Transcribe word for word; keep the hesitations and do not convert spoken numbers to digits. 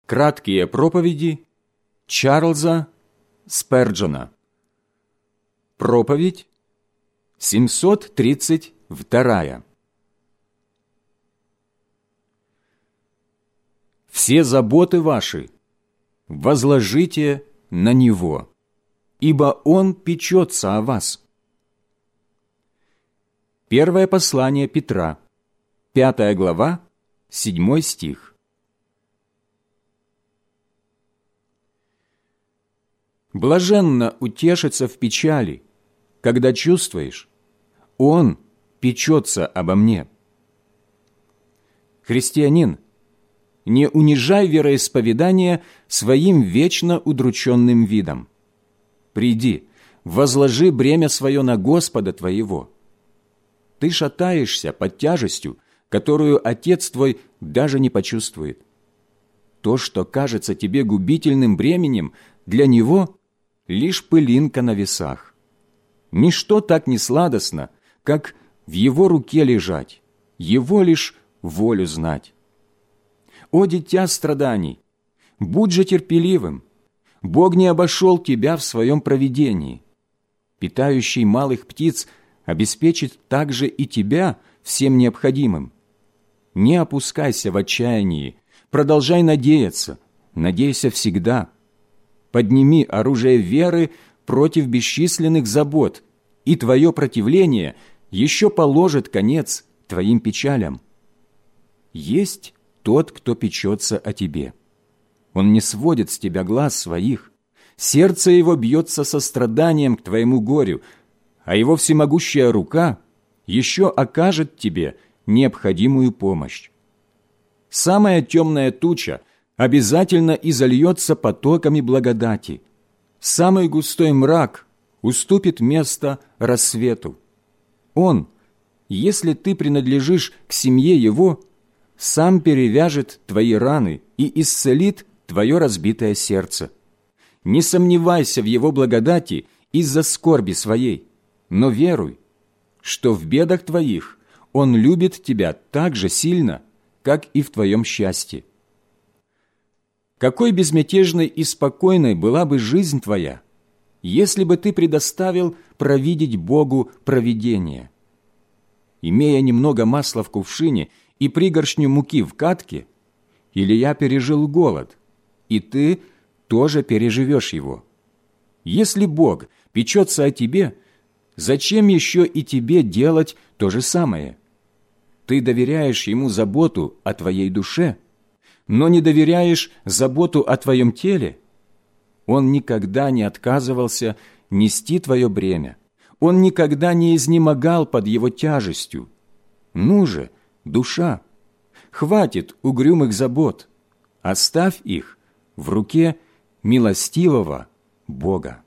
Краткие проповеди Чарльза Сперджона. Проповедь семьсот тридцать вторая. Все заботы ваши возложите на Него, ибо Он печется о вас. Первое послание Петра, пятая глава, седьмой стих. Блаженно утешиться в печали, когда чувствуешь, Он печется обо мне. Христианин, не унижай вероисповедание своим вечно удрученным видом. Приди, возложи бремя свое на Господа твоего. Ты шатаешься под тяжестью, которую Отец твой даже не почувствует. То, что кажется тебе губительным бременем, для Него лишь пылинка на весах. Ничто так не сладостно, как в Его руке лежать, Его лишь волю знать. О, дитя страданий, будь же терпеливым, Бог не обошел тебя в своем провидении. Питающий малых птиц обеспечит также и тебя всем необходимым. Не опускайся в отчаянии, продолжай надеяться, надейся всегда. Подними оружие веры против бесчисленных забот, и твое противление еще положит конец твоим печалям. Есть тот, кто печется о тебе. Он не сводит с тебя глаз своих. Сердце его бьется состраданием к твоему горю, а его всемогущая рука еще окажет тебе необходимую помощь. Самая темная туча обязательно изольется потоками благодати. Самый густой мрак уступит место рассвету. Он, если ты принадлежишь к семье Его, сам перевяжет твои раны и исцелит твое разбитое сердце. Не сомневайся в Его благодати из-за скорби своей, но веруй, что в бедах твоих Он любит тебя так же сильно, как и в твоем счастье. Какой безмятежной и спокойной была бы жизнь твоя, если бы ты предоставил провидеть Богу провидение. Имея немного масла в кувшине и пригоршню муки в катке, Илия пережил голод, и ты тоже переживешь его. Если Бог печется о тебе, зачем еще и тебе делать то же самое? Ты доверяешь Ему заботу о твоей душе, но не доверяешь заботу о твоем теле. Он никогда не отказывался нести твое бремя. Он никогда не изнемогал под его тяжестью. Ну же, душа, хватит угрюмых забот, оставь их в руке милостивого Бога.